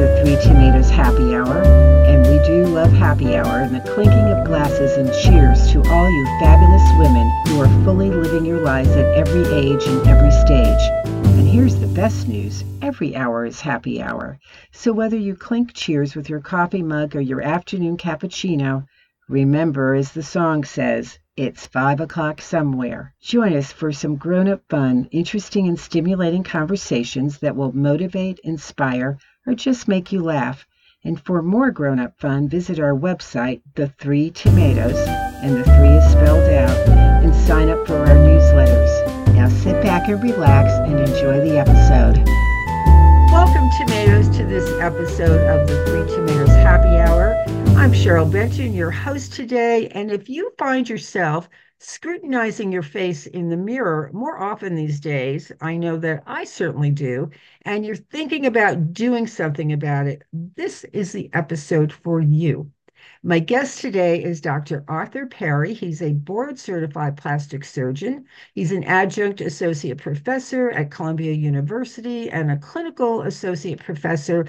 the Three Tomatoes Happy Hour, and we do love happy hour and the clinking of glasses and cheers to all you fabulous women who are fully living your lives at every age and every stage. And here's the best news. Every hour is happy hour. So whether you clink cheers with your coffee mug or your afternoon cappuccino, remember, as the song says, it's 5 o'clock somewhere. Join us for some grown-up fun, interesting and stimulating conversations that will motivate, inspire, or just make you laugh. And for more grown-up fun, visit our website, The Three Tomatoes, and the three is spelled out, and sign up for our newsletters. Now sit back and relax and enjoy the episode. Welcome, tomatoes, to this episode of the Three Tomatoes Happy Hour. I'm Cheryl Benton, your host today, and if you find yourself scrutinizing your face in the mirror more often these days, I know that I certainly do, and you're thinking about doing something about it, this is the episode for you. My guest today is Dr. Arthur Perry. He's a board-certified plastic surgeon. He's an adjunct associate professor at Columbia University and a clinical associate professor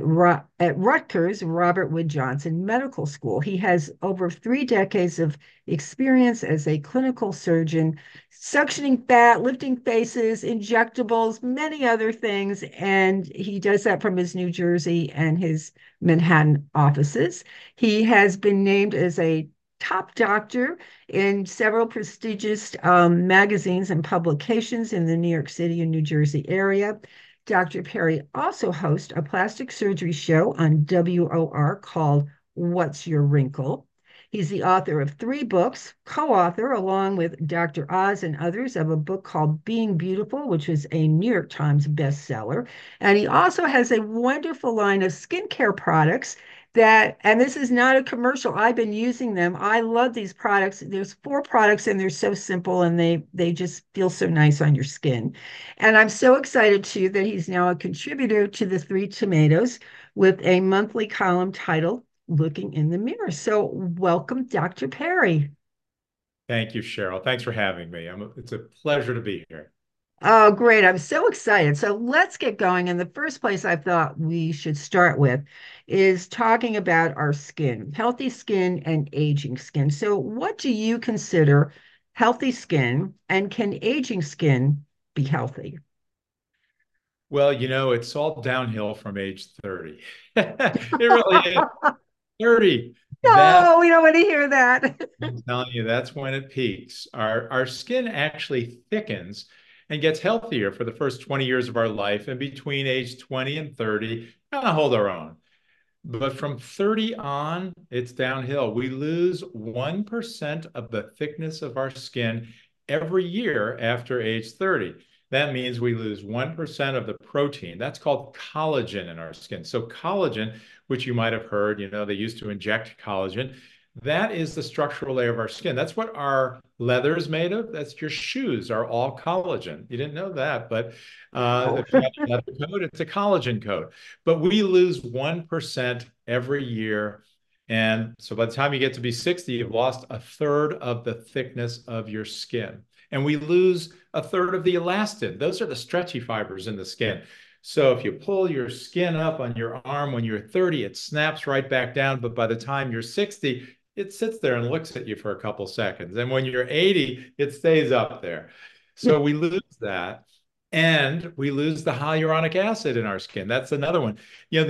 at Rutgers Robert Wood Johnson Medical School. He has over 3 decades of experience as a clinical surgeon, suctioning fat, lifting faces, injectables, many other things, and he does that from his New Jersey and his Manhattan offices. He has been named as a top doctor in several prestigious magazines and publications in the New York City and New Jersey area. Dr. Perry also hosts a plastic surgery show on WOR called What's Your Wrinkle? He's the author of 3 books, co-author along with Dr. Oz and others of a book called Being Beautiful, which was a New York Times bestseller. And he also has a wonderful line of skincare products and this is not a commercial. I've been using them. I love these products. There's 4 products and they're so simple and they just feel so nice on your skin. And I'm so excited too that he's now a contributor to the Three Tomatoes with a monthly column titled Looking in the Mirror. So welcome, Dr. Perry. Thank you, Cheryl. Thanks for having me. It's a pleasure to be here. Oh, great. I'm so excited. So let's get going. And the first place I thought we should start with is talking about our skin, healthy skin and aging skin. So, what do you consider healthy skin, and can aging skin be healthy? Well, it's all downhill from age 30. It really is. 30. That No, we don't want to hear that. I'm telling you, that's when it peaks. Our skin actually thickens and gets healthier for the first 20 years of our life, and between age 20 and 30, kind of hold our own. But from 30 on, it's downhill. We lose 1% of the thickness of our skin every year after age 30. That means we lose 1% of the protein. That's called collagen in our skin. So collagen, which you might have heard, they used to inject collagen. That is the structural layer of our skin. That's what our leather is made of. That's your shoes are all collagen. You didn't know that, but Oh. if you have a leather coat, it's a collagen coat. But we lose 1% every year. And so by the time you get to be 60, you've lost a third of the thickness of your skin. And we lose a third of the elastin. Those are the stretchy fibers in the skin. So if you pull your skin up on your arm when you're 30, it snaps right back down. But by the time you're 60, it sits there and looks at you for a couple seconds. And when you're 80, it stays up there. So we lose that. And we lose the hyaluronic acid in our skin. That's another one.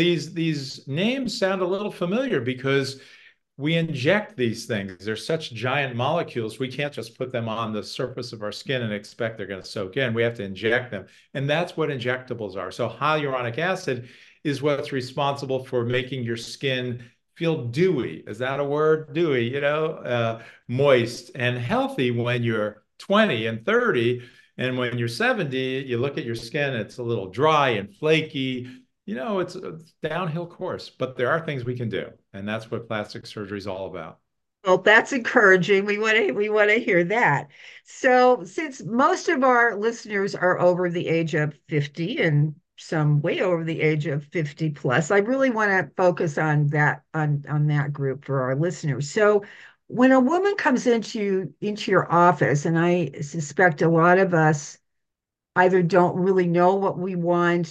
These names sound a little familiar because we inject these things. They're such giant molecules. We can't just put them on the surface of our skin and expect they're going to soak in. We have to inject them. And that's what injectables are. So hyaluronic acid is what's responsible for making your skin feel dewy. Is that a word? Dewy, moist and healthy when you're 20 and 30. And when you're 70, you look at your skin, it's a little dry and flaky. It's a downhill course, but there are things we can do. And that's what plastic surgery is all about. Well, that's encouraging. We want to hear that. So, since most of our listeners are over the age of 50 and some way over the age of 50 plus, I really want to focus on that group for our listeners. So, when a woman comes into your office, and I suspect a lot of us either don't really know what we want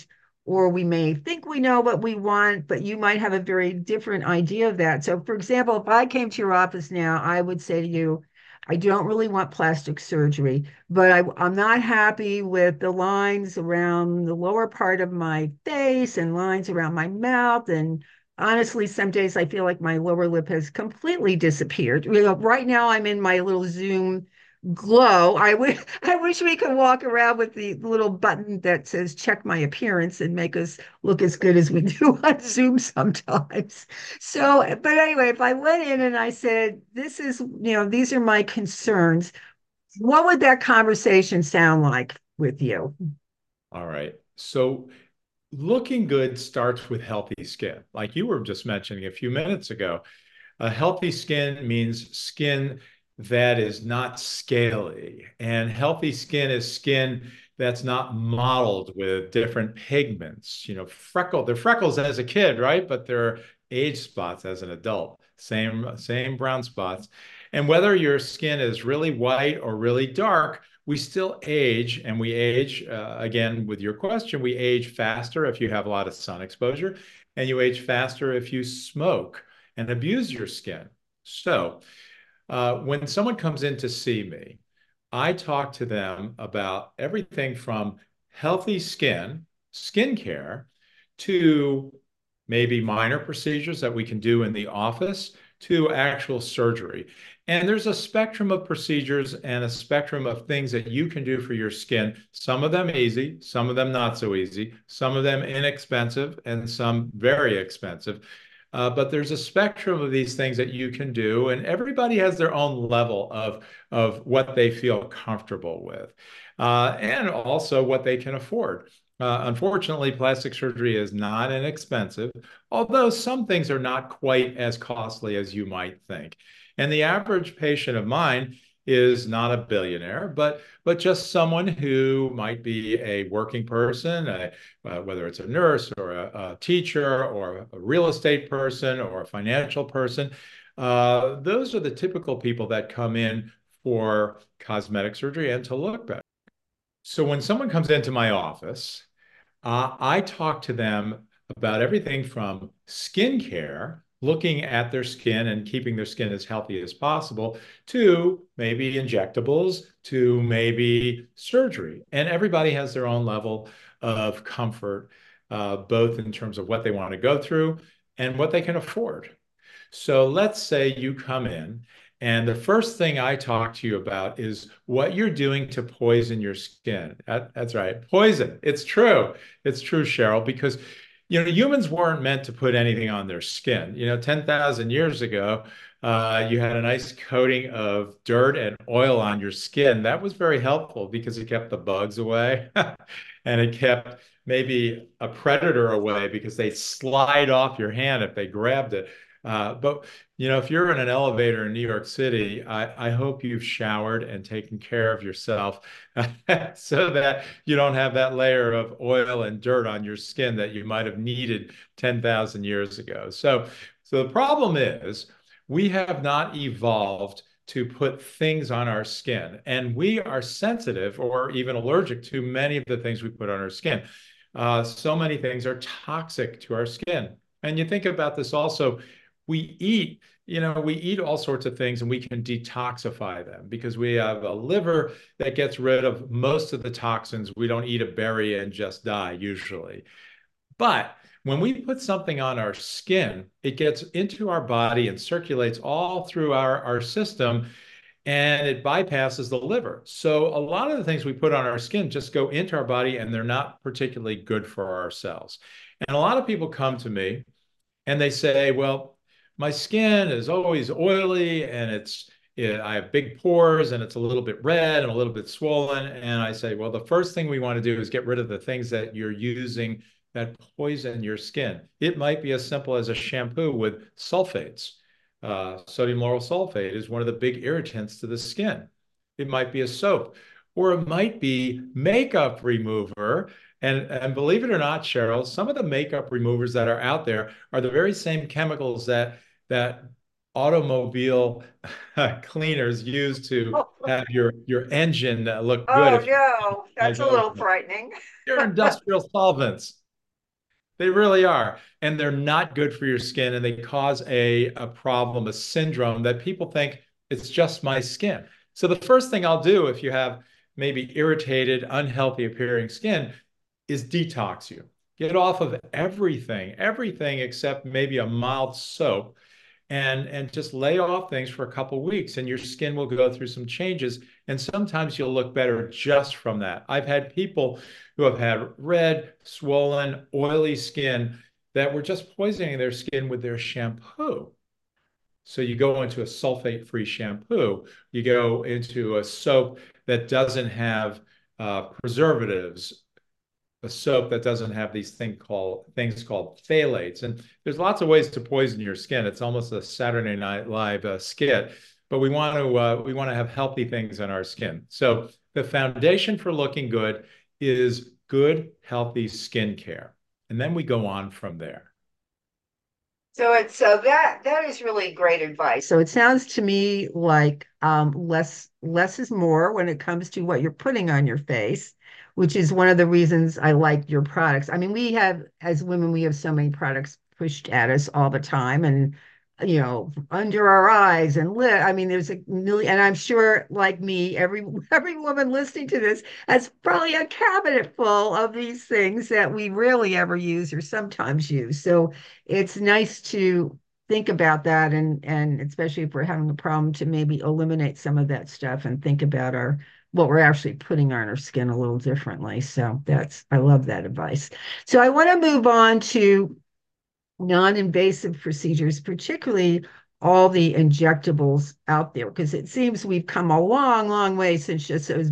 or we may think we know what we want, but you might have a very different idea of that. So, for example, if I came to your office now, I would say to you, I don't really want plastic surgery, but I'm not happy with the lines around the lower part of my face and lines around my mouth. And honestly, some days I feel like my lower lip has completely disappeared. Right now I'm in my little Zoom glow. I wish we could walk around with the little button that says check my appearance and make us look as good as we do on Zoom sometimes. So, but anyway, if I went in and I said, this is, these are my concerns, what would that conversation sound like with you? All right. So looking good starts with healthy skin. Like you were just mentioning a few minutes ago, a healthy skin means skin that is not scaly. And healthy skin is skin that's not mottled with different pigments. They're freckles as a kid, right? But they're age spots as an adult. Same brown spots. And whether your skin is really white or really dark, we still age, and we age, again, with your question, we age faster if you have a lot of sun exposure, and you age faster if you smoke and abuse your skin. So, when someone comes in to see me, I talk to them about everything from healthy skin care, to maybe minor procedures that we can do in the office, to actual surgery. And there's a spectrum of procedures and a spectrum of things that you can do for your skin. Some of them easy, some of them not so easy, some of them inexpensive, and some very expensive. But there's a spectrum of these things that you can do, and everybody has their own level of what they feel comfortable with, and also what they can afford. Unfortunately, plastic surgery is not inexpensive, although some things are not quite as costly as you might think. And the average patient of mine is not a billionaire, but just someone who might be a working person, whether it's a nurse or a teacher or a real estate person or a financial person. Those are the typical people that come in for cosmetic surgery and to look better. So when someone comes into my office, I talk to them about everything from skincare, looking at their skin and keeping their skin as healthy as possible, to maybe injectables, to maybe surgery. And everybody has their own level of comfort, both in terms of what they want to go through and what they can afford. So let's say you come in, and the first thing I talk to you about is what you're doing to poison your skin. That's right, poison. It's true. It's true, Cheryl, because humans weren't meant to put anything on their skin. 10,000 years ago, you had a nice coating of dirt and oil on your skin. That was very helpful because it kept the bugs away and it kept maybe a predator away because they slide off your hand if they grabbed it. But if you're in an elevator in New York City, I hope you've showered and taken care of yourself so that you don't have that layer of oil and dirt on your skin that you might have needed 10,000 years ago. So the problem is we have not evolved to put things on our skin, and we are sensitive or even allergic to many of the things we put on our skin. So many things are toxic to our skin. And you think about this also, we eat, we eat all sorts of things and we can detoxify them because we have a liver that gets rid of most of the toxins. We don't eat a berry and just die usually. But when we put something on our skin, it gets into our body and circulates all through our system, and it bypasses the liver. So a lot of the things we put on our skin just go into our body and they're not particularly good for our cells. And a lot of people come to me and they say, well, my skin is always oily and I have big pores and it's a little bit red and a little bit swollen. And I say, well, the first thing we want to do is get rid of the things that you're using that poison your skin. It might be as simple as a shampoo with sulfates. Sodium lauryl sulfate is one of the big irritants to the skin. It might be a soap, or it might be makeup remover. And believe it or not, Cheryl, some of the makeup removers that are out there are the very same chemicals that automobile cleaners use to Oh, have your engine look good oh if you no, like that's a those. little frightening. They're industrial solvents. They really are. And they're not good for your skin, and they cause a problem, a syndrome that people think it's just my skin. So the first thing I'll do if you have maybe irritated, unhealthy appearing skin is detox you. Get off of everything except maybe a mild soap and just lay off things for a couple of weeks and your skin will go through some changes and sometimes you'll look better just from that. I've had people who have had red, swollen, oily skin that were just poisoning their skin with their shampoo. So you go into a sulfate-free shampoo, you go into a soap that doesn't have preservatives, a soap that doesn't have these things called phthalates. And there's lots of ways to poison your skin. It's almost a Saturday Night Live skit, but we want to have healthy things in our skin. So the foundation for looking good is good, healthy skin care, and then we go on from there. So that is really great advice. So it sounds to me like less is more when it comes to what you're putting on your face, which is one of the reasons I like your products. I mean, we have as women, we have so many products pushed at us all the time, and under our eyes and lip. I mean, there's a million, and I'm sure, like me, every woman listening to this has probably a cabinet full of these things that we rarely ever use or sometimes use. So it's nice to think about that, and especially if we're having a problem, to maybe eliminate some of that stuff and think about our what we're actually putting on our skin a little differently. So I love that advice. So I want to move on to non-invasive procedures, particularly all the injectables out there, because it seems we've come a long, long way since just those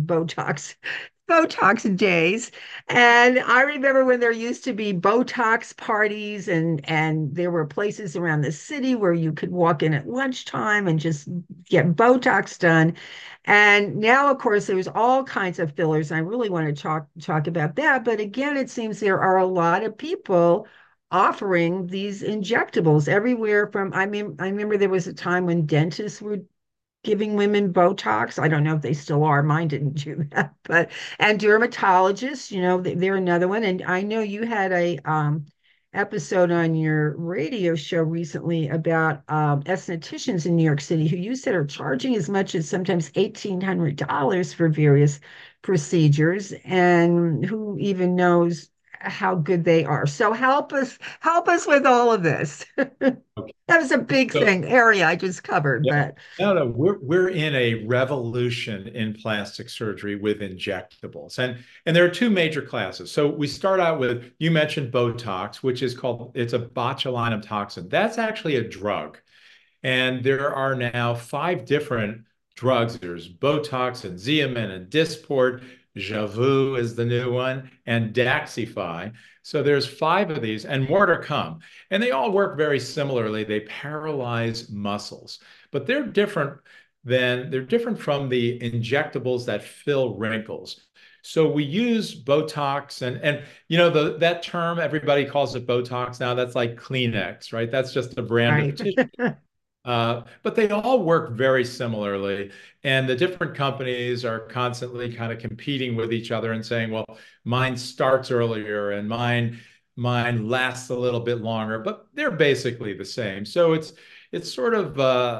Botox days. And I remember when there used to be Botox parties, and there were places around the city where you could walk in at lunchtime and just get Botox done. And now, of course, there's all kinds of fillers. I really want to talk about that. But again, it seems there are a lot of people offering these injectables everywhere from, I remember there was a time when dentists were giving women Botox. I don't know if they still are. Mine didn't do that, but and dermatologists, they're another one. And I know you had a episode on your radio show recently about estheticians in New York City who you said are charging as much as sometimes $1,800 for various procedures, and who even knows how good they are. So help us with all of this. Okay. That was a big So thing area I just covered, yeah. but No, we're in a revolution in plastic surgery with injectables. And there are two major classes. So we start out with, you mentioned Botox, which is it's a botulinum toxin. That's actually a drug. And there are now 5 different drugs. There's Botox and Xeomin and Dysport. Jeuveau is the new one, and Daxxify. So there's 5 of these and more to come. And they all work very similarly. They paralyze muscles, but they're different from the injectables that fill wrinkles. So we use Botox and that term, everybody calls it Botox now. That's like Kleenex, right? That's just a brand of right. tissue. But they all work very similarly. And the different companies are constantly kind of competing with each other and saying, well, mine starts earlier and mine lasts a little bit longer, but they're basically the same. So it's sort of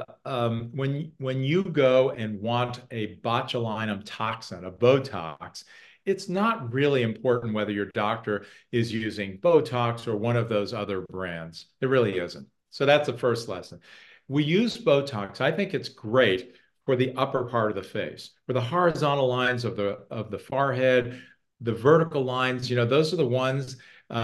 when you go and want a botulinum toxin, a Botox, it's not really important whether your doctor is using Botox or one of those other brands. It really isn't. So that's the first lesson. We use Botox. I think it's great for the upper part of the face, for the horizontal lines of the forehead, the vertical lines. Those are the ones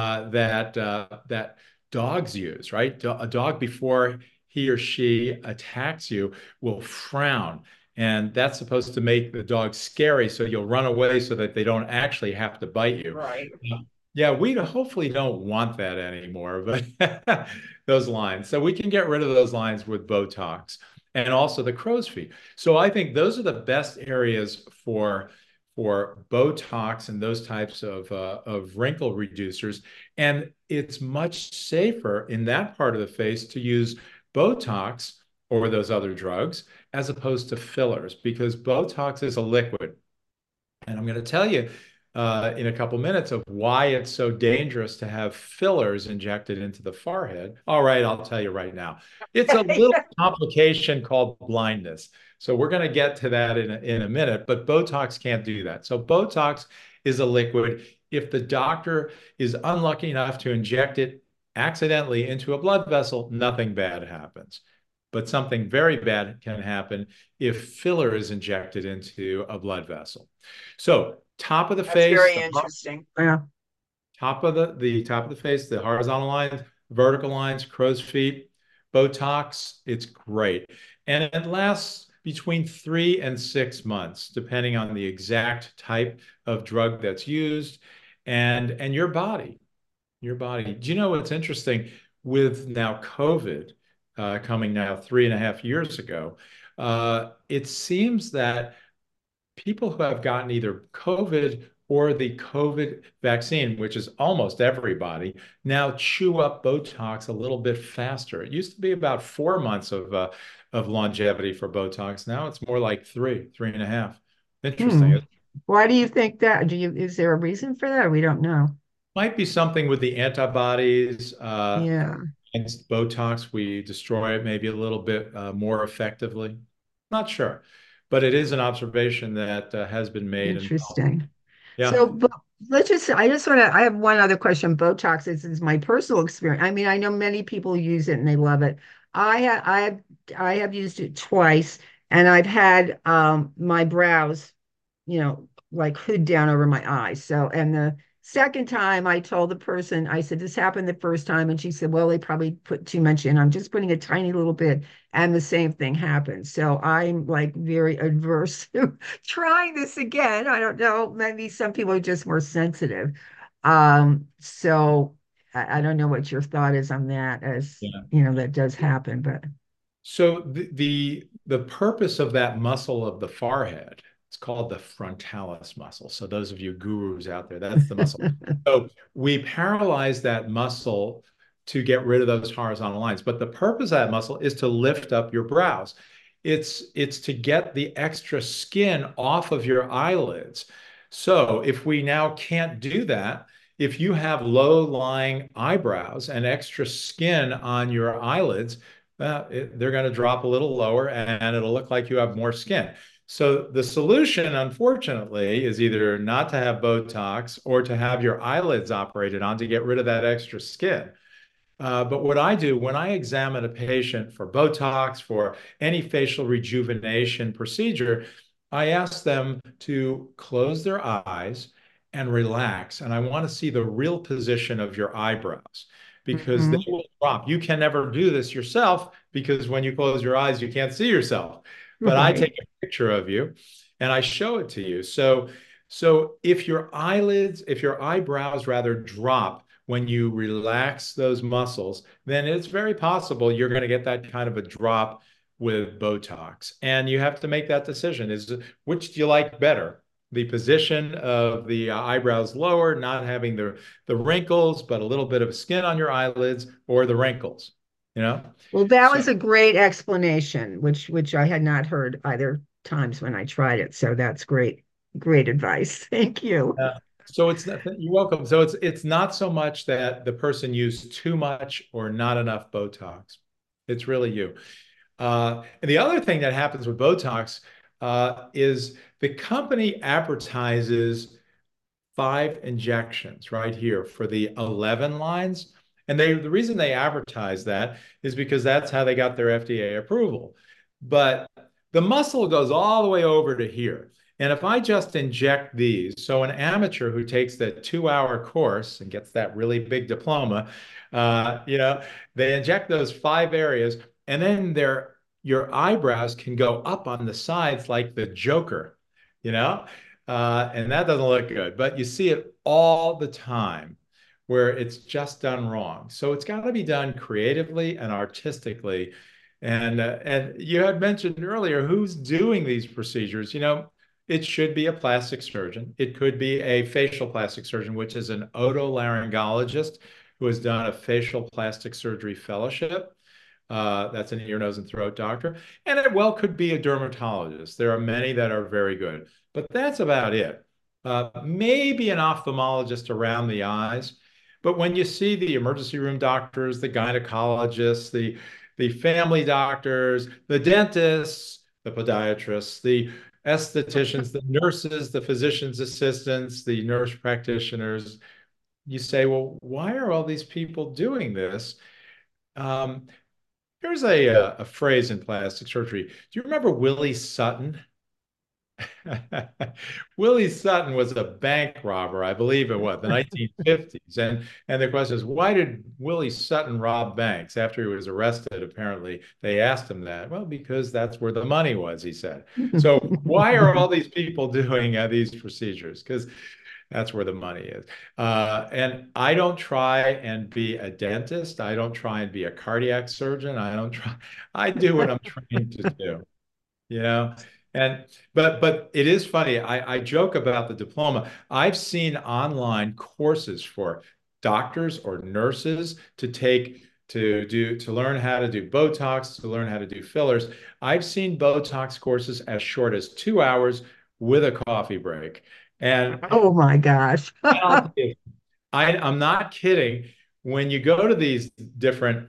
that dogs use, right? A dog, before he or she attacks you, will frown. And that's supposed to make the dog scary, so you'll run away so that they don't actually have to bite you. Right. Yeah, we hopefully don't want that anymore, but those lines. So we can get rid of those lines with Botox and also the crow's feet. So I think those are the best areas for Botox and those types of wrinkle reducers. And it's much safer in that part of the face to use Botox or those other drugs as opposed to fillers, because Botox is a liquid. And I'm going to tell you, in a couple minutes of why it's so dangerous to have fillers injected into the forehead. All right, I'll tell you right now. It's a little complication called blindness. So we're going to get to that in a minute, but Botox can't do that. So Botox is a liquid. If the doctor is unlucky enough to inject it accidentally into a blood vessel, nothing bad happens. But something very bad can happen if filler is injected into a blood vessel. So top of the That's face, very interesting. Yeah. top of the face, the horizontal lines, vertical lines, crow's feet, Botox, it's great. And it lasts between 3 and 6 months, depending on the exact type of drug that's used and your body. Your body. Do you know what's interesting with now COVID coming now 3.5 years ago? It seems that people who have gotten either COVID or the COVID vaccine, which is almost everybody, now chew up Botox a little bit faster. It used to be about 4 months of longevity for Botox. Now it's more like 3.5. Interesting. Hmm. It Why do you think that? Is there a reason for that? We don't know. might be something with the antibodies Yeah, against Botox. We destroy it maybe a little bit more effectively. Not sure, but it is an observation that has been made. And interesting. yeah. So, but I just want to, I have one other question. Botox is my personal experience. I mean, I know many people use it and they love it. I have used it twice and I've had my brows, like hood down over my eyes. So, and the second time I told the person, I said, this happened the first time. And she said, well, they probably put too much in. I'm just putting a tiny little bit. And the same thing happened. So I'm like very adverse to trying this again. I don't know. Maybe some people are just more sensitive. So I don't know what your thought is on that, as Yeah. that does happen, but So the purpose of that muscle of the forehead, it's called the frontalis muscle. So those of you gurus out there, that's the muscle. So we paralyze that muscle to get rid of those horizontal lines. But the purpose of that muscle is to lift up your brows. It's to get the extra skin off of your eyelids. So if we now can't do that, if you have low-lying eyebrows and extra skin on your eyelids, they're going to drop a little lower and it'll look like you have more skin. So the solution, unfortunately, is either not to have Botox or to have your eyelids operated on to get rid of that extra skin. But what I do when I examine a patient for Botox, for any facial rejuvenation procedure, I ask them to close their eyes and relax. And I want to see the real position of your eyebrows because they Mhm. will drop. You can never do this yourself because when you close your eyes, you can't see yourself. But I Right. take a picture of you and I show it to you. So if your eyebrows rather drop, when you relax those muscles, then it's very possible you're going to get that kind of a drop with Botox. And you have to make that decision. Which do you like better? The position of the eyebrows lower, not having the wrinkles, but a little bit of skin on your eyelids, or the wrinkles, you know? Well, that So was a great explanation, which I had not heard either times when I tried it. So that's great, great advice. Thank you. so it's not, you're welcome. So it's not so much that the person used too much or not enough Botox. It's really you. And the other thing that happens with Botox is the company advertises 5 injections right here for the 11 lines. And the reason they advertise that is because that's how they got their FDA approval. But the muscle goes all the way over to here. And if I just inject these, so an amateur who takes the 2-hour course and gets that really big diploma, they inject those 5 areas, and then your eyebrows can go up on the sides like the Joker, you know? And that doesn't look good, but you see it all the time where it's just done wrong. So it's got to be done creatively and artistically. And you had mentioned earlier who's doing these procedures. It should be a plastic surgeon. It could be a facial plastic surgeon, which is an otolaryngologist who has done a facial plastic surgery fellowship. That's an ear, nose, and throat doctor. And it well could be a dermatologist. There are many that are very good, but that's about it. maybe an ophthalmologist around the eyes. But when you see the emergency room doctors, the gynecologists, the family doctors, the dentists, the podiatrists, the estheticians, the nurses, the physician's assistants, the nurse practitioners, you say, well, why are all these people doing this? Um, Here's a phrase in plastic surgery. Do you remember Willie Sutton? Willie Sutton was a bank robber, I believe in what, the 1950s. And the question is, why did Willie Sutton rob banks after he was arrested? Apparently, they asked him that. Well, because that's where the money was, he said. So why are all these people doing these procedures? Because that's where the money is. And I don't try and be a dentist. I don't try and be a cardiac surgeon. I don't try. I do what I'm trained to do, you know? And but it is funny. I joke about the diploma. I've seen online courses for doctors or nurses to take to learn how to do Botox, to learn how to do fillers. I've seen Botox courses as short as 2 hours with a coffee break. And Oh my gosh. I'll tell you, I'm not kidding. When you go to these different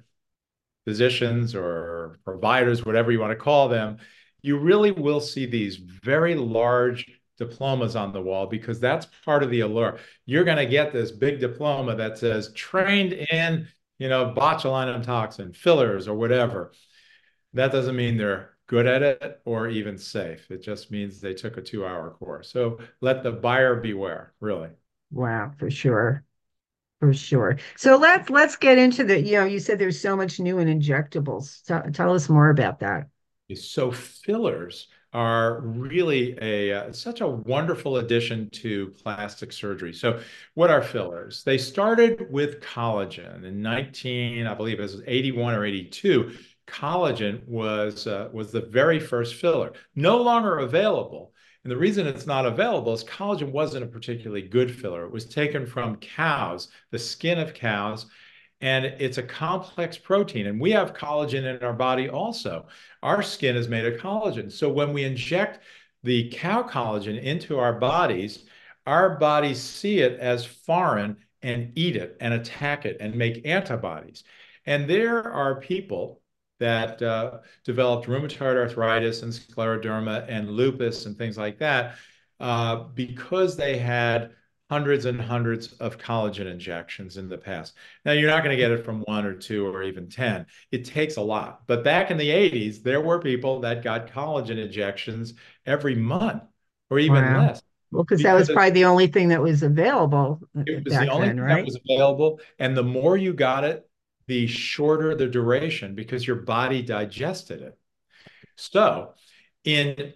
physicians or providers, whatever you want to call them, you really will see these very large diplomas on the wall because that's part of the allure. You're going to get this big diploma that says trained in, botulinum toxin, fillers, or whatever. That doesn't mean they're good at it or even safe. It just means they took a 2-hour course. So let the buyer beware, really. Wow, for sure. For sure. So let's get into you said there's so much new in injectables. Tell us more about that. So fillers are really such a wonderful addition to plastic surgery. So what are fillers? They started with collagen in I believe it was 81 or 82. Collagen was the very first filler, no longer available. And the reason it's not available is collagen wasn't a particularly good filler. It was taken from cows, the skin of cows, and it's a complex protein. And we have collagen in our body also. Our skin is made of collagen. So when we inject the cow collagen into our bodies see it as foreign and eat it and attack it and make antibodies. And there are people that developed rheumatoid arthritis and scleroderma and lupus and things like that because they had hundreds and hundreds of collagen injections in the past. Now, you're not going to get it from one or two or even 10. It takes a lot. But back in the 80s, there were people that got collagen injections every month or even Wow. less Well, because that was because probably the only thing that was available it was the back only then, thing that right? was available. And the more you got it, the shorter the duration because your body digested it. So in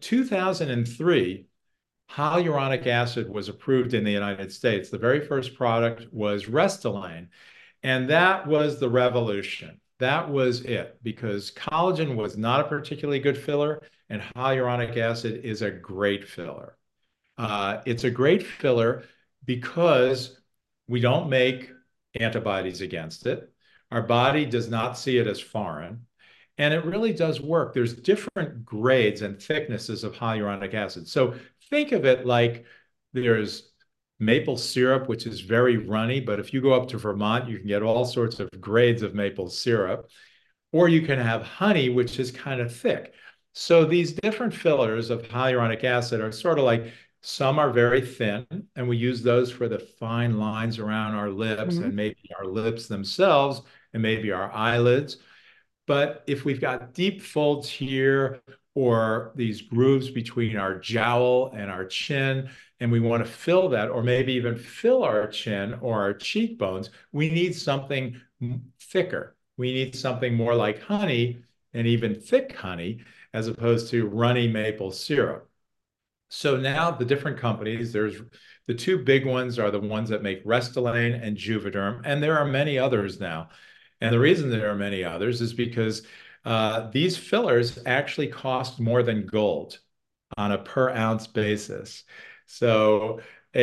2003, hyaluronic acid was approved in the United States. The very first product was Restylane, and that was the revolution. That was it because collagen was not a particularly good filler, and hyaluronic acid is a great filler. It's a great filler because we don't make antibodies against it. Our body does not see it as foreign. And it really does work. There's different grades and thicknesses of hyaluronic acid. So think of it like there's maple syrup, which is very runny, but if you go up to Vermont, you can get all sorts of grades of maple syrup. Or you can have honey, which is kind of thick. So these different fillers of hyaluronic acid are sort of like some are very thin, and we use those for the fine lines around our lips Mhm. and maybe our lips themselves and maybe our eyelids. But if we've got deep folds here or these grooves between our jowl and our chin, and we want to fill that, or maybe even fill our chin or our cheekbones, we need something thicker. We need something more like honey and even thick honey as opposed to runny maple syrup. So now the different companies, there's the two big ones are the ones that make Restylane and Juvederm, and there are many others now. And the reason there are many others is because these fillers actually cost more than gold on a per ounce basis. So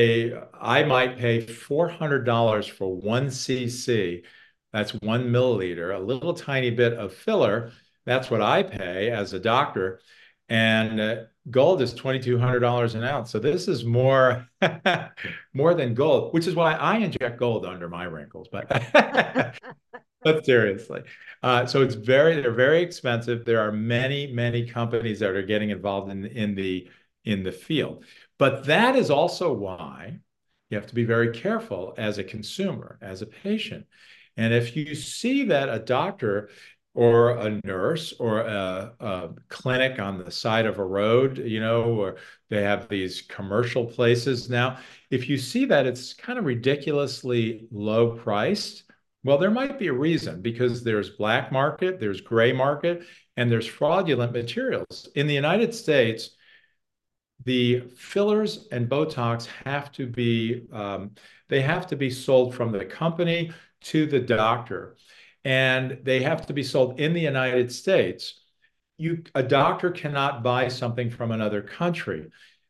I might pay $400 for 1 cc. That's 1 milliliter, a little tiny bit of filler. That's what I pay as a doctor. And gold is $2,200 an ounce. So this is more more than gold, which is why I inject gold under my wrinkles. But but seriously, so they're very expensive. There are many, many companies that are getting involved in the field. But that is also why you have to be very careful as a consumer, as a patient. And if you see that a doctor or a nurse or a clinic on the side of a road, or they have these commercial places now, if you see that it's kind of ridiculously low priced, well, there might be a reason because there's black market, there's gray market, and there's fraudulent materials. In the United States, the fillers and Botox they have to be sold from the company to the doctor, and they have to be sold in the United States. A doctor cannot buy something from another country,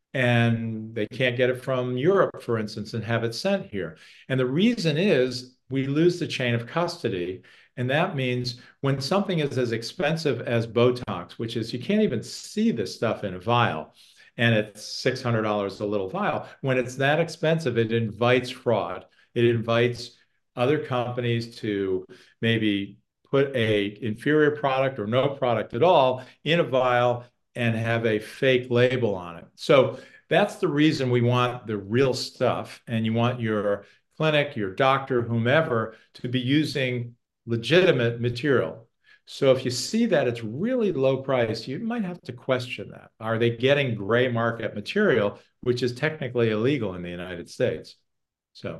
and they can't get it from Europe, for instance, and have it sent here. And the reason is we lose the chain of custody. And that means when something is as expensive as Botox, which is you can't even see this stuff in a vial, and it's $600 a little vial, when it's that expensive, it invites fraud. It invites other companies to maybe put a inferior product or no product at all in a vial and have a fake label on it. So that's the reason we want the real stuff, and you want your clinic, your doctor, whomever, to be using legitimate material. So if you see that it's really low price, you might have to question that. Are they getting gray market material, which is technically illegal in the United States? So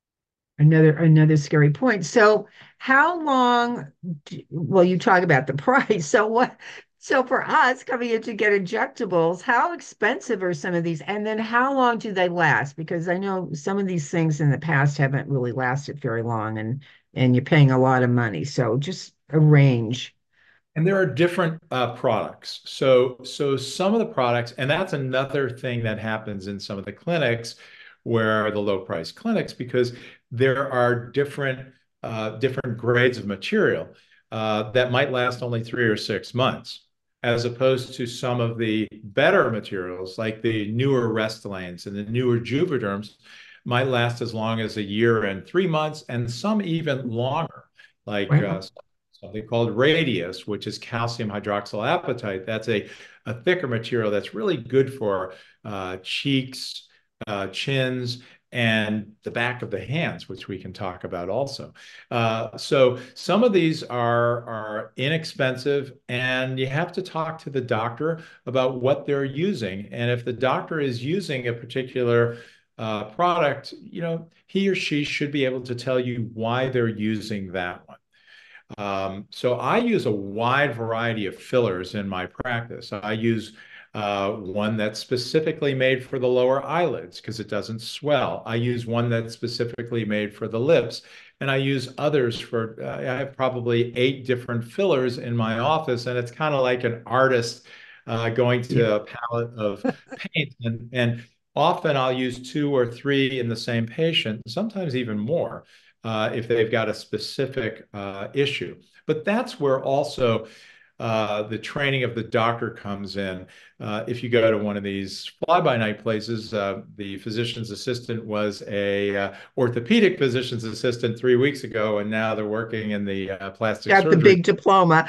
Another scary point. So how long well, you talk about the price. So for us coming in to get injectables, how expensive are some of these? And then how long do they last? Because I know some of these things in the past haven't really lasted very long, and you're paying a lot of money. So just a range. And there are different products. So some of the products, and that's another thing that happens in some of the clinics where the low price clinics, because there are different grades of material that might last only 3 or 6 months, as opposed to some of the better materials like the newer Restylane and the newer Juvederms might last as long as a year and 3 months, and some even longer, like Wow. something called Radius, which is calcium hydroxyapatite. That's a thicker material that's really good for cheeks, chins, and the back of the hands, which we can talk about also. So some of these are inexpensive, and you have to talk to the doctor about what they're using. And if the doctor is using a particular product, he or she should be able to tell you why they're using that one. So I use a wide variety of fillers in my practice. I use one that's specifically made for the lower eyelids because it doesn't swell. I use one that's specifically made for the lips. And I use others I have probably 8 different fillers in my office. And it's kind of like an artist going Yeah. to a palette of paint. And often I'll use 2 or 3 in the same patient, sometimes even more if they've got a specific issue. But that's where also the training of the doctor comes in. If you go to one of these fly-by-night places, the physician's assistant was a orthopedic physician's assistant 3 weeks ago, and now they're working in the plastic Got the surgery. big diploma.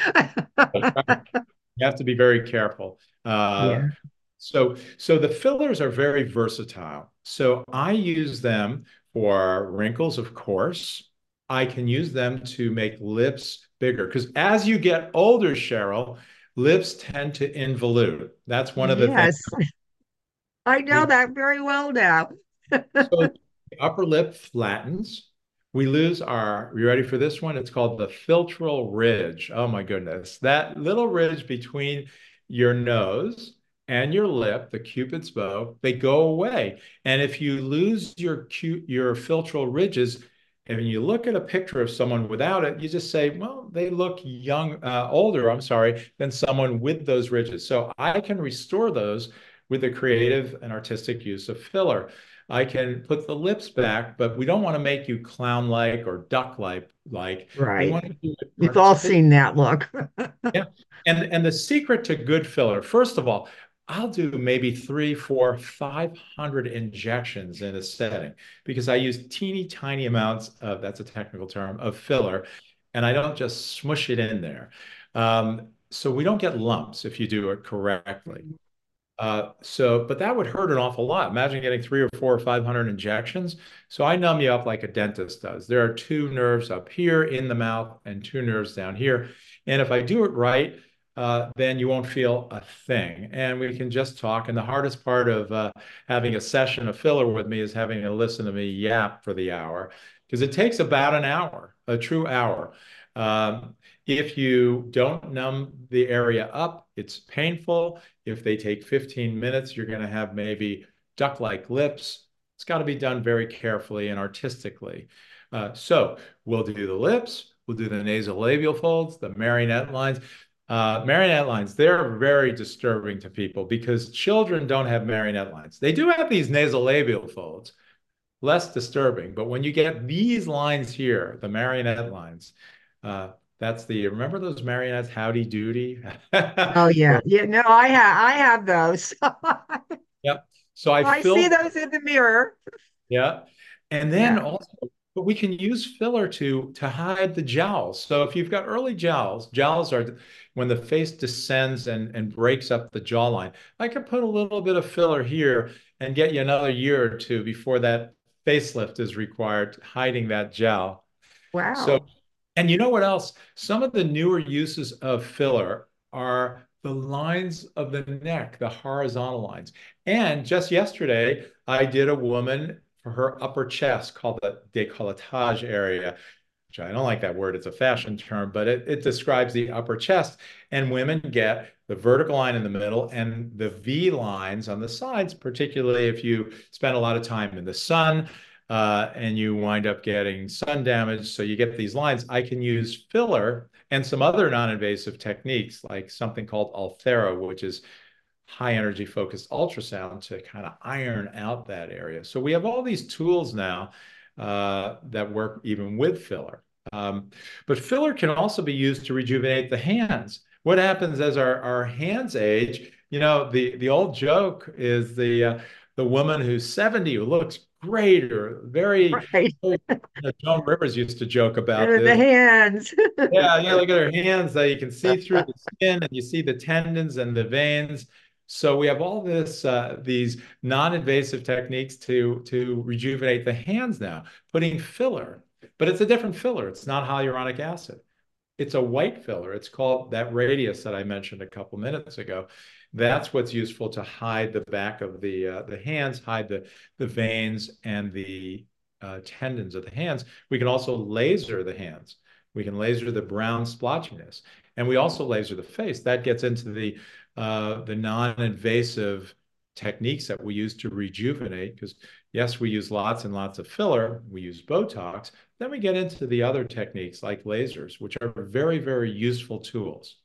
You have to be very careful. Yeah. So the fillers are very versatile. So I use them for wrinkles, of course. I can use them to make lips bigger because as you get older, Cheryl, lips tend to involute. That's one of the things. Yes. I know They, that very well now. so the upper lip flattens. We lose you ready for this one? It's called the philtral ridge. Oh my goodness. That little ridge between your nose and your lip, the Cupid's bow, they go away. And if you lose your philtral ridges, and when you look at a picture of someone without it, you just say, well, they look older, I'm sorry, than someone with those ridges. So I can restore those with the creative and artistic use of filler. I can put the lips back, but we don't want to make you clown-like or duck-like. We Right. want to do it We've all artistic. seen that look. Yeah. And the secret to good filler, first of all, I'll do maybe 3, 4, 500 injections in a setting because I use teeny tiny amounts of, that's a technical term, of filler, and I don't just smush it in there. So we don't get lumps if you do it correctly. But that would hurt an awful lot. Imagine getting 3 or 4 or 500 injections. So I numb you up like a dentist does. There are two nerves up here in the mouth and two nerves down here. And if I do it right, then you won't feel a thing. And we can just talk. And the hardest part of having a session of filler with me is having to listen to me yap for the hour because it takes about an hour, a true hour. Um, if you don't numb the area up, it's painful. If they take 15 minutes, you're going to have maybe duck-like lips. It's got to be done very carefully and artistically. So we'll do the lips, we'll do the nasolabial folds, the marionette lines. Marionette lines, they're very disturbing to people because children don't have marionette lines. They do have these nasolabial folds, less disturbing. But when you get these lines here, the marionette lines, uh, that's the, remember those marionettes, Howdy Doody? Oh yeah. Yeah, no, I have those. Yep. So I I see filled, those in the mirror. yeah. And then Yeah. also, but we can use filler to hide the jowls. So if you've got early jowls, jowls are when the face descends and breaks up the jawline. I could put a little bit of filler here and get you another year or two before that facelift is required, hiding that jowl. So, Wow. and you know what else? Some of the newer uses of filler are the lines of the neck, the horizontal lines. And just yesterday, I did a woman for her upper chest called the décolletage area, which I don't like that word. It's a fashion term, but it describes the upper chest. And women get the vertical line in the middle and the V lines on the sides, particularly if you spend a lot of time in the sun and you wind up getting sun damage. So you get these lines. I can use filler and some other non-invasive techniques like something called Ulthera, which is high energy focused ultrasound to kind of iron out that area. So we have all these tools now that work even with filler. Um, but filler can also be used to rejuvenate the hands. What happens as our hands age? You know, the old joke is the woman who's 70 who looks great or very, Right. very, Joan Rivers used to joke about The this. hands. Yeah, yeah, look at her hands that you can see through the skin and you see the tendons and the veins. So we have all these non-invasive techniques to rejuvenate the hands now, putting filler, but it's a different filler. It's not hyaluronic acid. It's a white filler. It's called that radius that I mentioned a couple minutes ago. That's what's useful to hide the back of the hands, hide the veins and the tendons of the hands. We can also laser the hands. We can laser the brown splotchiness, and we also laser the face. That gets into the non-invasive techniques that we use to rejuvenate. Because yes, we use lots and lots of filler. We use Botox. Then we get into the other techniques like lasers, which are very, very useful tools.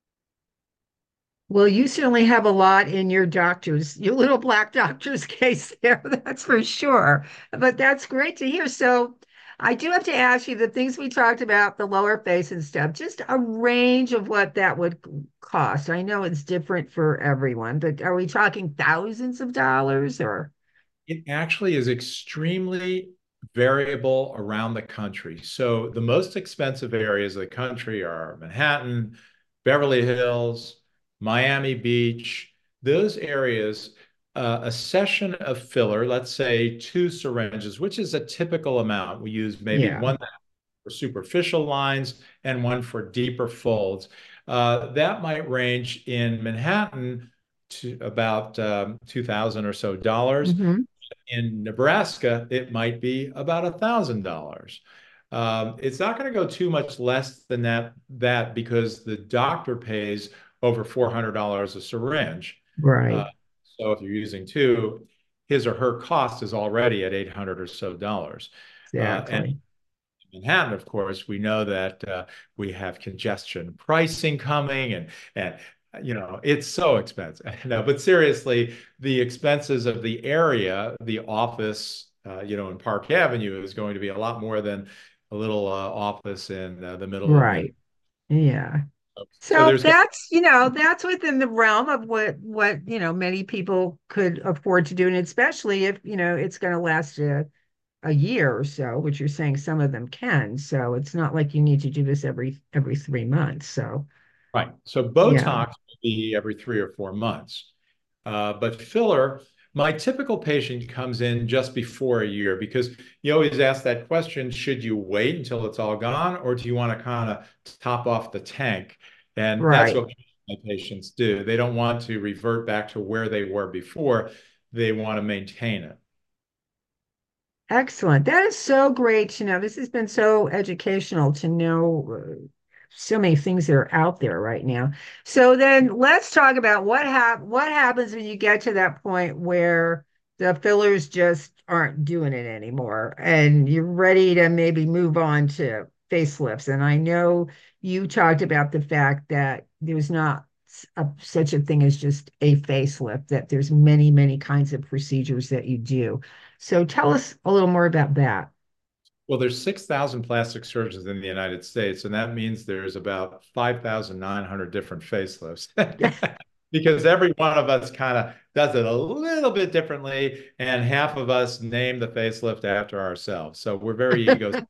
Well, you certainly have a lot in your little black doctor's case there, that's for sure. But that's great to hear. So I do have to ask you the things we talked about, the lower face and stuff, just a range of what that would cost. I know it's different for everyone, but are we talking thousands of dollars or? It actually is extremely variable around the country. So the most expensive areas of the country are Manhattan, Beverly Hills, Miami Beach. Those areas, a session of filler, let's say 2 syringes, which is a typical amount. We use maybe Yeah. one for superficial lines and one for deeper folds. That might range in Manhattan to about 2000 or so dollars. Hmm. In Nebraska, it might be about $1,000. It's not going to go too much less than that because the doctor pays over $400 a syringe. Uh, Right. so if you're using two, his or her cost is already at 800 or so dollars. And Exactly. in Manhattan, of course, we know that we have congestion pricing coming, and it's so expensive. No, but seriously, the expenses of the area, the office, in Park Avenue is going to be a lot more than a little office in the middle of Manhattan. Right. Yeah. So So there's that's, that's within the realm of what, many people could afford to do. And especially if, it's going to last a year or so, which you're saying some of them can. So it's not like you need to do this every 3 months. So right. So yeah, Botox will be every 3 or 4 months. But filler, my typical patient comes in just before a year because you always ask that question, should you wait until it's all gone, or do you want to kind of top off the tank? And that's right. what my patients do. They don't want to revert back to where they were before. They want to maintain it. Excellent. That is so great to know. This has been so educational to know so many things that are out there right now. So then let's talk about what happens when you get to that point where the fillers just aren't doing it anymore and you're ready to maybe move on to facelifts. And I know you talked about the fact that there's not such a thing as just a facelift, that there's many, many kinds of procedures that you do. So tell us a little more about that. Well, there's 6,000 plastic surgeons in the United States, and that means there's about 5,900 different facelifts. Because every one of us kind of does it a little bit differently, and half of us name the facelift after ourselves. So we're very egocentric.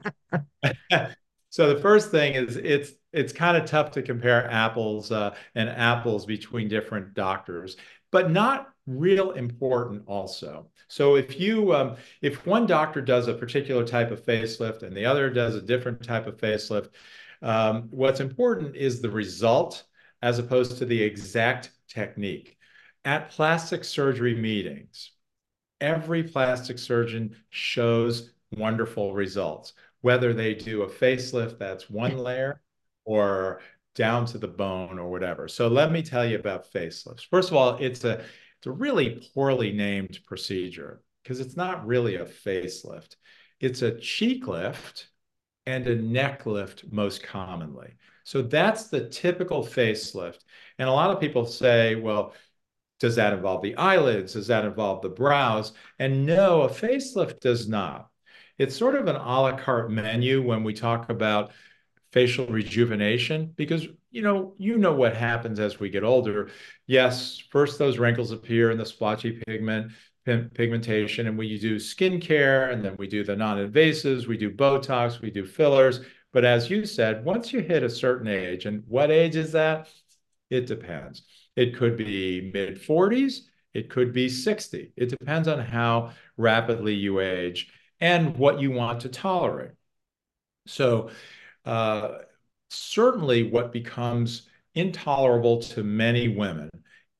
So the first thing is it's kind of tough to compare apples and apples between different doctors, but not real important also. So if one doctor does a particular type of facelift and the other does a different type of facelift, what's important is the result as opposed to the exact technique. At plastic surgery meetings, every plastic surgeon shows wonderful results, whether they do a facelift that's one layer or down to the bone or whatever. So let me tell you about facelifts. First of all, it's a really poorly named procedure because it's not really a facelift. It's a cheek lift and a neck lift most commonly. So that's the typical facelift. And a lot of people say, well, does that involve the eyelids? Does that involve the brows? And no, a facelift does not. It's sort of an a la carte menu when we talk about facial rejuvenation because you know what happens as we get older. Yes, first those wrinkles appear and the splotchy pigmentation, and we do skincare, and then we do the non-invasives, we do Botox, we do fillers. But as you said, once you hit a certain age, and what age is that? It depends. It could be mid 40s, it could be 60. It depends on how rapidly you age and what you want to tolerate. So, uh, certainly, what becomes intolerable to many women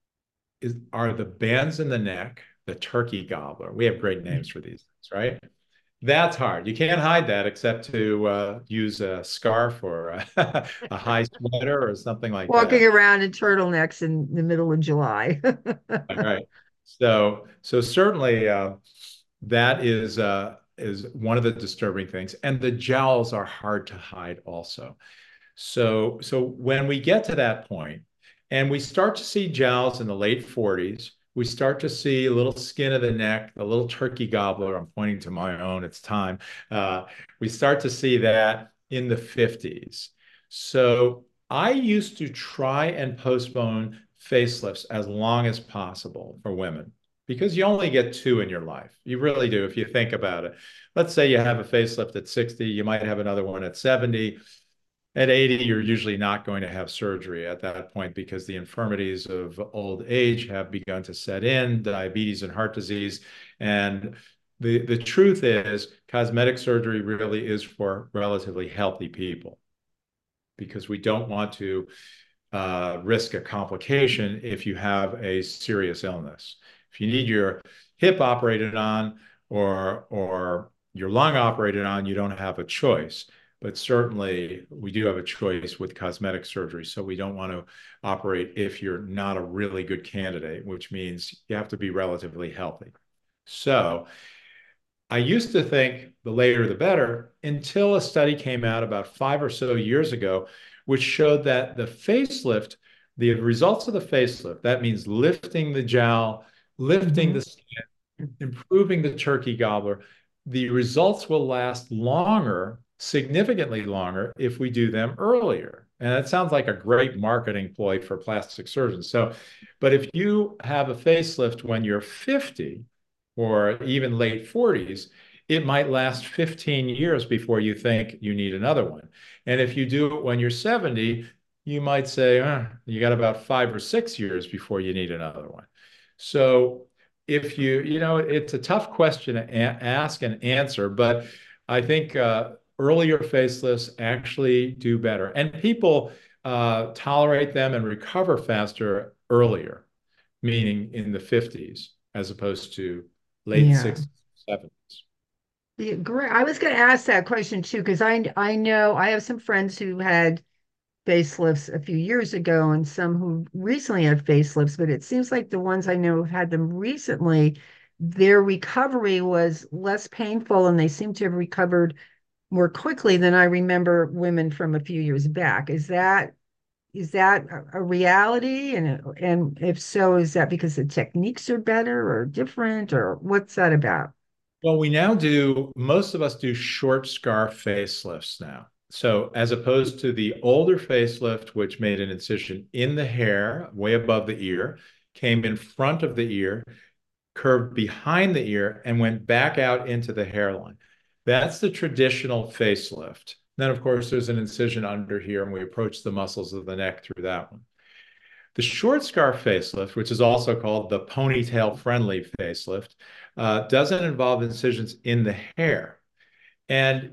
are the bands in the neck, the turkey gobbler. We have great names for these things, right? That's hard. You can't hide that except to use a scarf or a high sweater or something like Walking that. around in turtlenecks in the middle of July. All right. So certainly that is one of the disturbing things, and the jowls are hard to hide also. So when we get to that point and we start to see jowls in the late 40s, we start to see a little skin of the neck, a little turkey gobbler. I'm pointing to my own, it's time. We start to see that in the 50s. So I used to try and postpone facelifts as long as possible for women because you only get two in your life. You really do if you think about it. Let's say you have a facelift at 60, you might have another one at 70. At 80, you're usually not going to have surgery at that point because the infirmities of old age have begun to set in, diabetes and heart disease. And the truth is, cosmetic surgery really is for relatively healthy people because we don't want to risk a complication if you have a serious illness. If you need your hip operated on or your lung operated on, you don't have a choice. But certainly, we do have a choice with cosmetic surgery. So we don't want to operate if you're not a really good candidate, which means you have to be relatively healthy. So I used to think the later the better until a study came out about 5 or so years ago, which showed that the facelift, the results of the facelift, that means lifting the jowl, lifting Mhm. the skin, improving the turkey gobbler, the results will last longer significantly longer if we do them earlier. And that sounds like a great marketing ploy for plastic surgeons. So, but if you have a facelift when you're 50 or even late 40s, it might last 15 years before you think you need another one. And if you do it when you're 70, you might say, you got about 5 or 6 years before you need another one. So if it's a tough question to ask and answer, but I think earlier facelifts actually do better. And people tolerate them and recover faster earlier, meaning in the 50s, as opposed to late Yeah. 60s, 70s. Yeah, great. I was going to ask that question too, because I know I have some friends who had facelifts a few years ago and some who recently had facelifts, but it seems like the ones I know who've had them recently, their recovery was less painful and they seem to have recovered more quickly than I remember women from a few years back. Is that a reality? And if so, is that because the techniques are better or different, or what's that about? Well, most of us do short scar facelifts now. So, as opposed to the older facelift, which made an incision in the hair, way above the ear, came in front of the ear, curved behind the ear, and went back out into the hairline. That's the traditional facelift. Then, of course, there's an incision under here, and we approach the muscles of the neck through that one. The short scar facelift, which is also called the ponytail friendly facelift, doesn't involve incisions in the hair. And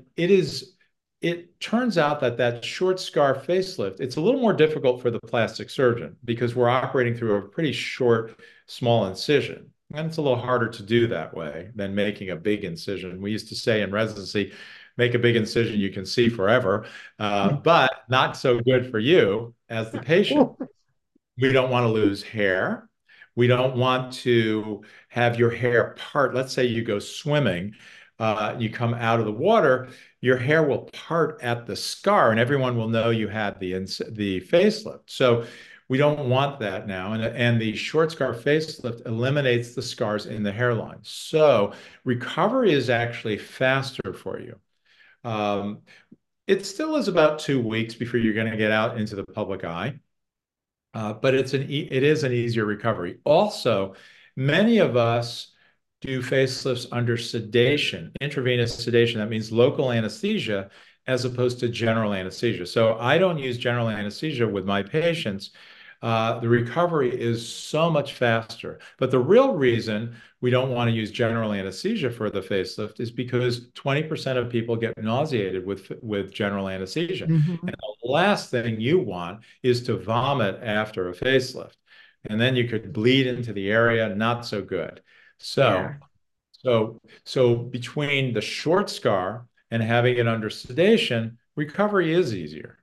it turns out that short scar facelift, it's a little more difficult for the plastic surgeon because we're operating through a pretty short, small incision. And it's a little harder to do that way than making a big incision. We used to say in residency, make a big incision you can see forever, but not so good for you as the patient. We don't want to lose hair. We don't want to have your hair part. Let's say you go swimming, you come out of the water, your hair will part at the scar, and everyone will know you had the facelift. So we don't want that now. And the short scar facelift eliminates the scars in the hairline. So recovery is actually faster for you. Um, it still is about 2 weeks before you're going to get out into the public eye. But it is an easier recovery. Also, many of us do facelifts under sedation, intravenous sedation. That means local anesthesia as opposed to general anesthesia. So I don't use general anesthesia with my patients. The recovery is so much faster. But the real reason we don't want to use general anesthesia for the facelift is because 20% of people get nauseated with general anesthesia. And Mhm. the last thing you want is to vomit after a facelift. And then you could bleed into the area, not so good. Yeah. So between the short scar and having it under sedation, recovery is easier.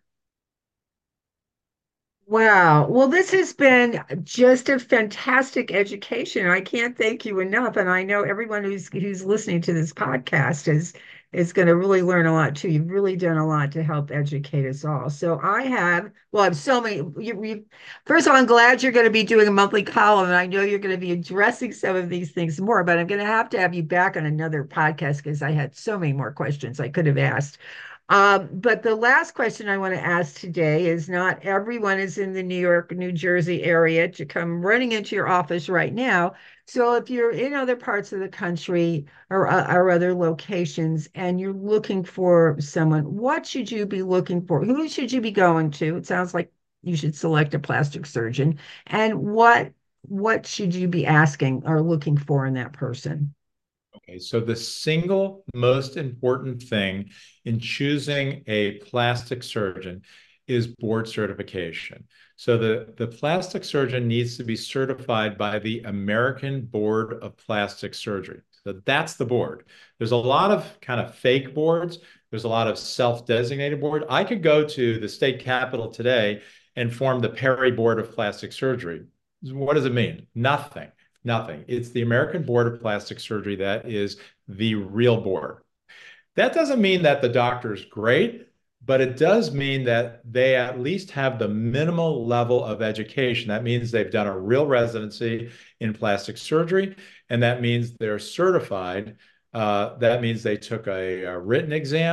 Wow. Well, this has been just a fantastic education. I can't thank you enough. And I know everyone who's listening to this podcast is going to really learn a lot too. You've really done a lot to help educate us all. So I have so many. First of all, I'm glad you're going to be doing a monthly column, and I know you're going to be addressing some of these things more, but I'm going to have you back on another podcast because I had so many more questions I could have asked. But the last question I want to ask today is not everyone is in the New York, New Jersey area to come running into your office right now. So if you're in other parts of the country or other locations and you're looking for someone, what should you be looking for? Who should you be going to? It sounds like you should select a plastic surgeon. And what should you be asking or looking for in that person? Okay, so the single most important thing in choosing a plastic surgeon is board certification. So the plastic surgeon needs to be certified by the American Board of Plastic Surgery. So that's the board. There's a lot of kind of fake boards. There's a lot of self-designated board. I could go to the state capitol today and form the Perry Board of Plastic Surgery. What does it mean? Nothing. Nothing. It's the American Board of Plastic Surgery that is the real board. That doesn't mean that the doctor is great, but it does mean that they at least have the minimal level of education. That means they've done a real residency in plastic surgery, and that means they're certified. That means they took a written exam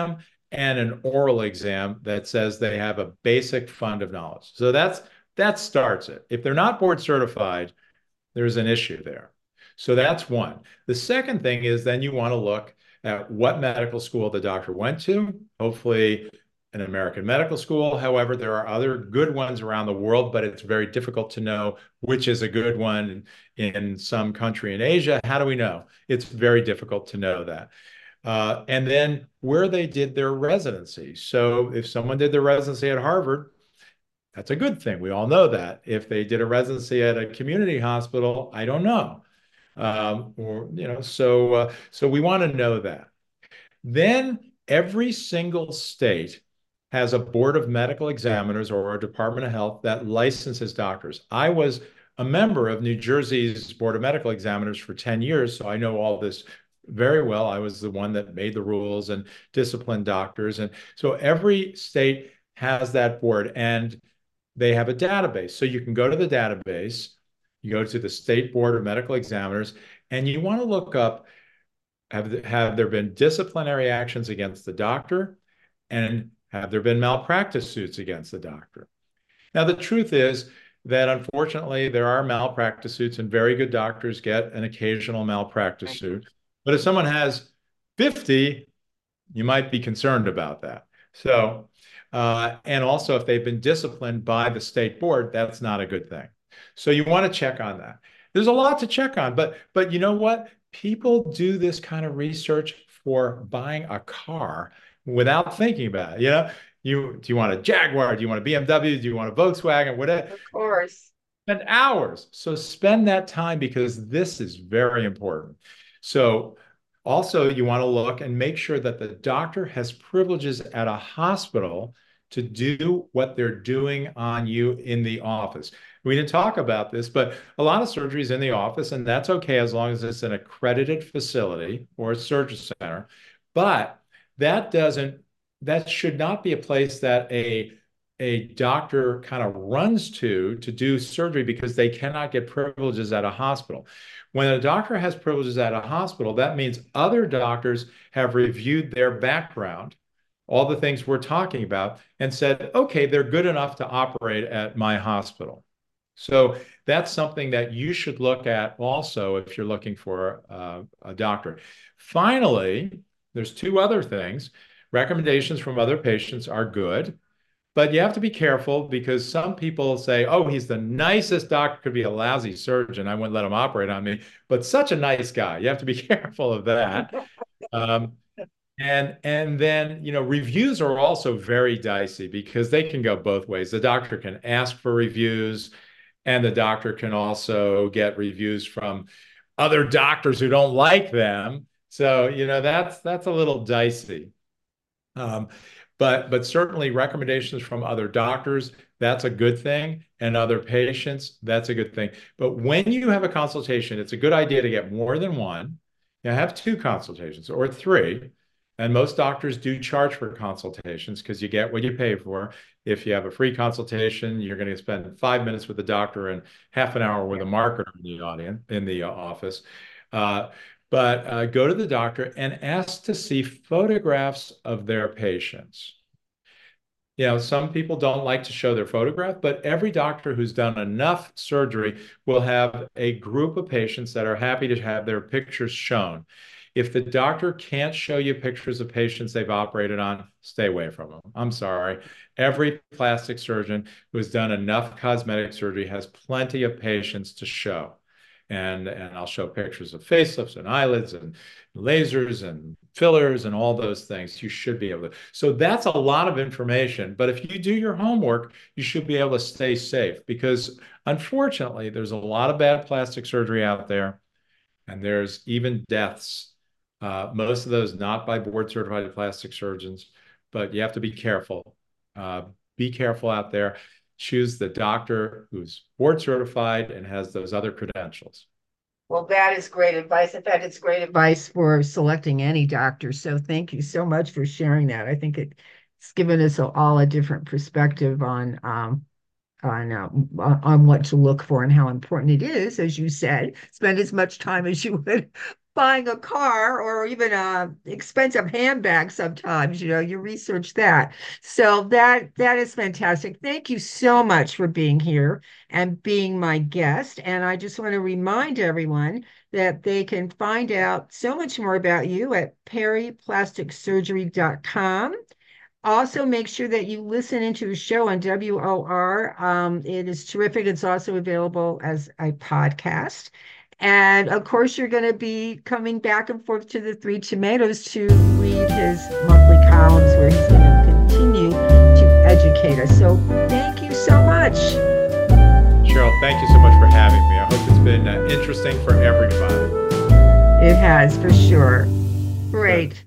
and an oral exam that says they have a basic fund of knowledge. So that starts it. If they're not board certified, there's an issue there. So that's one. The second thing is then you want to look at what medical school the doctor went to, hopefully an American medical school. However, there are other good ones around the world, but it's very difficult to know which is a good one in some country in Asia. How do we know? It's very difficult to know that. And then where they did their residency. So if someone did their residency at Harvard, that's a good thing. We all know that. If they did a residency at a community hospital, I don't know. So we want to know that. Then every single state has a board of medical examiners or a Department of Health that licenses doctors. I was a member of New Jersey's Board of Medical Examiners for 10 years, so I know all this very well. I was the one that made the rules and disciplined doctors. And so every state has that board and they have a database. So you can go to the database, you go to the State Board of Medical Examiners, and you want to look up, have there been disciplinary actions against the doctor? And have there been malpractice suits against the doctor? Now, the truth is that unfortunately, there are malpractice suits, and very good doctors get an occasional malpractice suit. But if someone has 50, you might be concerned about that. So, and also if they've been disciplined by the state board, that's not a good thing. So you want to check on that. There's a lot to check on, but you know what? People do this kind of research for buying a car without thinking about it. Do you want a Jaguar? Do you want a BMW? Do you want a Volkswagen? Whatever. Of course. Spend hours. So spend that time because this is very important. So also you want to look and make sure that the doctor has privileges at a hospital to do what they're doing on you in the office. We didn't talk about this, but a lot of surgery is in the office, and that's okay as long as it's an accredited facility or a surgery center. But that should not be a place that a doctor kind of runs to do surgery because they cannot get privileges at a hospital. When a doctor has privileges at a hospital, that means other doctors have reviewed their background, all the things we're talking about, and said, okay, they're good enough to operate at my hospital. So that's something that you should look at also if you're looking for a doctor. Finally, there's two other things. Recommendations from other patients are good, but you have to be careful because some people say, oh, he's the nicest doctor, could be a lousy surgeon. I wouldn't let him operate on me, but such a nice guy. You have to be careful of that. And then, reviews are also very dicey because they can go both ways. The doctor can ask for reviews, and the doctor can also get reviews from other doctors who don't like them. So, that's a little dicey. But certainly recommendations from other doctors, that's a good thing. And other patients, that's a good thing. But when you have a consultation, it's a good idea to get more than one. Have two consultations or three. And most doctors do charge for consultations because you get what you pay for. If you have a free consultation, you're going to spend 5 minutes with the doctor and half an hour with a marketer in the office. But go to the doctor and ask to see photographs of their patients. Some people don't like to show their photograph, but every doctor who's done enough surgery will have a group of patients that are happy to have their pictures shown. If the doctor can't show you pictures of patients they've operated on, stay away from them. I'm sorry. Every plastic surgeon who has done enough cosmetic surgery has plenty of patients to show. And I'll show pictures of facelifts and eyelids and lasers and fillers and all those things. You should be able to. So that's a lot of information. But if you do your homework, you should be able to stay safe because unfortunately, there's a lot of bad plastic surgery out there. And there's even deaths. Most of those not by board certified plastic surgeons, but you have to be careful. Be careful out there. Choose the doctor who's board certified and has those other credentials. Well, that is great advice. In fact, it's great advice for selecting any doctor. So thank you so much for sharing that. I think it's given us all a different perspective on what to look for and how important it is, as you said, spend as much time as you would buying a car or even a expensive handbag sometimes, you research that. So that is fantastic. Thank you so much for being here and being my guest. And I just want to remind everyone that they can find out so much more about you at perryplasticsurgery.com. Also, make sure that you listen into the show on WOR. It is terrific. It's also available as a podcast. And of course, you're going to be coming back and forth to the Three Tomatoes to read his monthly columns where he's going to continue to educate us. So thank you so much. Cheryl, thank you so much for having me. I hope it's been interesting for everybody. It has, for sure. Great.